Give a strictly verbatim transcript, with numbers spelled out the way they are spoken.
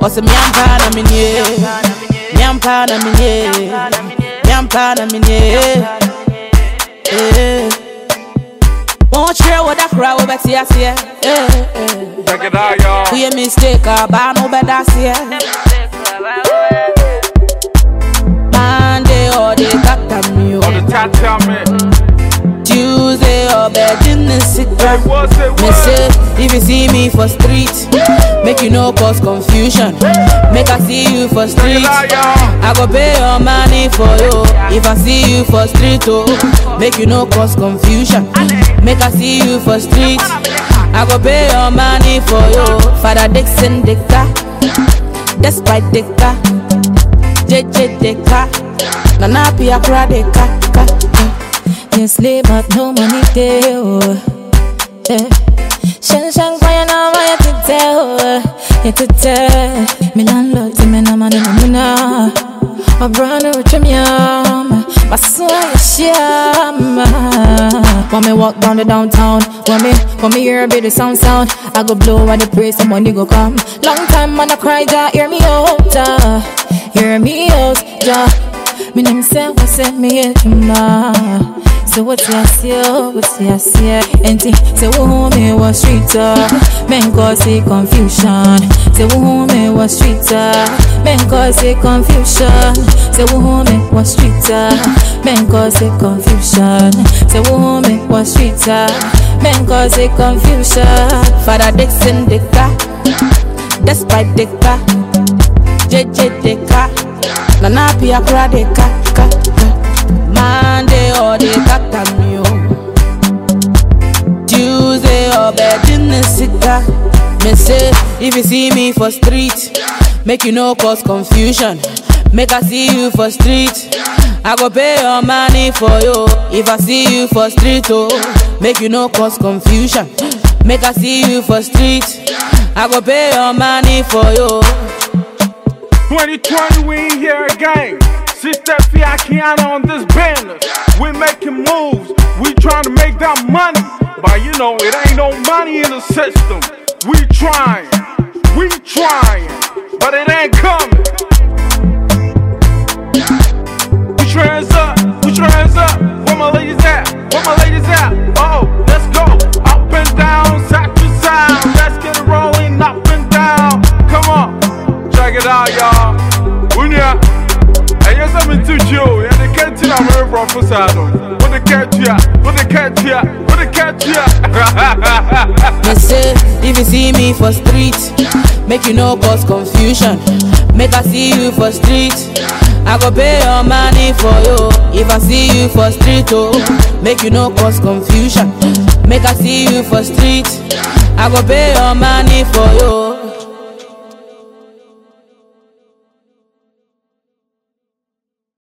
Ose miampa na minye, miampa na minye, miampa na minye. Won't share what I cry over tears here. Check it out, y'all. We a mistake, I no better here. Monday or the tata me, or the tata me. Tuesday or bed in the sick. Me say, if you see me for street, make you no cause confusion. Make I see you for street, I go pay your money for you. If I see you for street, oh, make you no cause confusion. Make I see you for street, I go pay your money for you. Father Dixon Dicka, despite Dicka, J J Dicka, Nana Pia Kra Dicka. Yes, slave but no money there. Yeah. Shan shan kwaya na maya tete oh, tete. Me landlord me na mani na na. A brand new chimyam, maswa yashama. When me walk down the downtown, when me when me hear a bit of sound sound, I go blow at the praise, some money go come. Long time man I cry, ja, hear me out, ja, hear me out, ja. Me name say what send me here to ma. So what's your see, what's your see? Enti say who me was street uh, men cause it confusion. Say who me was street uh, men cause it confusion. Say who me was street uh, men cause it confusion. Say who me was street uh, men cause it confusion. Father Dixon Dicka, despite Dicka, J J Dicka, Nana Pia Kra Dicka. Monday or the tata me, Tuesday or bed in the sick. Me say, if you see me for street, make you no cause confusion. Make I see you for street, I go pay your money for you. If I see you for street, oh, make you no cause confusion. Make I see you for street, I go pay your money for you. twenty twenty, we ain't here again. Sister Fiakiana on this business. We making moves, we trying to make that money. But you know, it ain't no money in the system. We trying, we trying, but it ain't coming. Put your hands up, put your hands up. Where my ladies at? Where my ladies at? Oh, let's go. Up and down, side to side. Let's get it rolling, up and down. Come on, check it out, y'all. Unya. Yes, I'm into you. And they can't tell I'm very professor. What they catch ya? What they catch ya? What they catch ya? Me say, if you see me for street, make you no cause confusion. Make I see you for street, I go pay your money for you. If I see you for street, oh, make you no cause confusion. Make I see you for street, I go pay your money for you.